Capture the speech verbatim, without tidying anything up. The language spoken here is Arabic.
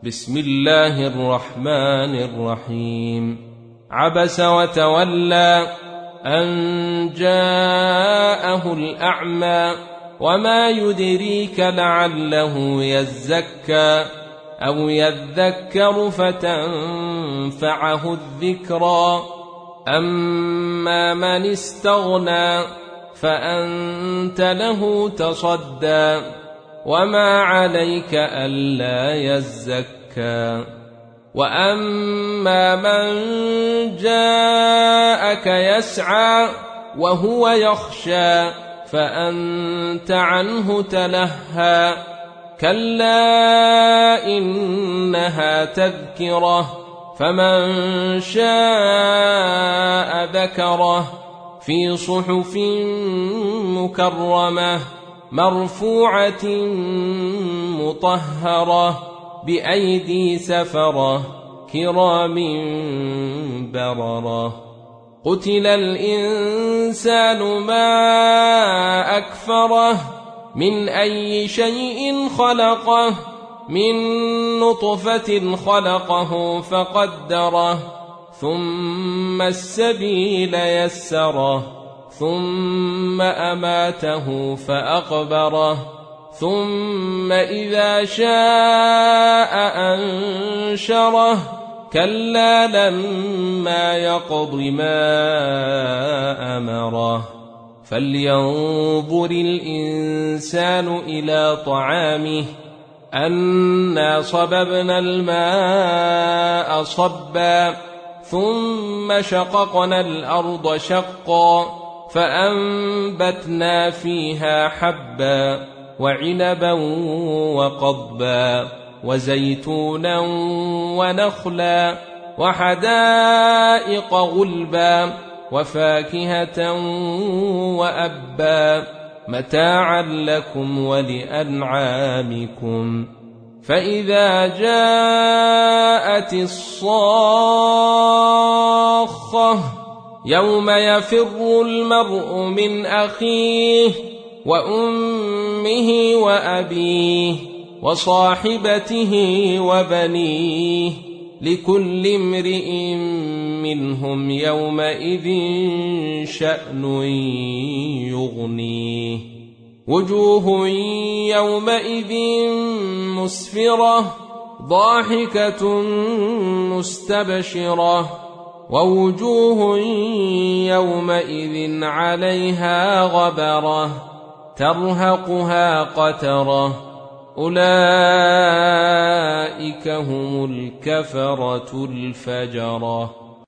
بسم الله الرحمن الرحيم. عبس وتولى أن جاءه الأعمى وما يدريك لعله يزكى أو يذكر فتنفعه الذكرى أما من استغنى فأنت له تصدى وما عليك ألا يزكى وأما من جاءك يسعى وهو يخشى فأنت عنه تلهى كلا إنها تذكرة فمن شاء ذكره في صحف مكرمة مرفوعة مطهرة بأيدي سفرة كرام بررة. قتل الإنسان ما أكفره من أي شيء خلقه من نطفة خلقه فقدره ثم السبيل يسره ثم أماته فأقبره ثم إذا شاء أنشره كلا لما يقض ما أمره. فلينظر الإنسان إلى طعامه أنا صببنا الماء صبا ثم شققنا الأرض شقا فأنبتنا فيها حبا وعنبا وقضبا وزيتونا ونخلا وحدائق غلبا وفاكهة وأبا متاعا لكم ولأنعامكم. فإذا جاءت الصاخة يوم يفر المرء من أخيه وأمه وأبيه وصاحبته وبنيه لكل امرئ منهم يومئذ شأن يغنيه. وجوه يومئذ مسفرة ضاحكة مستبشرة ووجوه يومئذ عليها غبرة ترهقها قترة أولئك هم الكفرة الفجرة.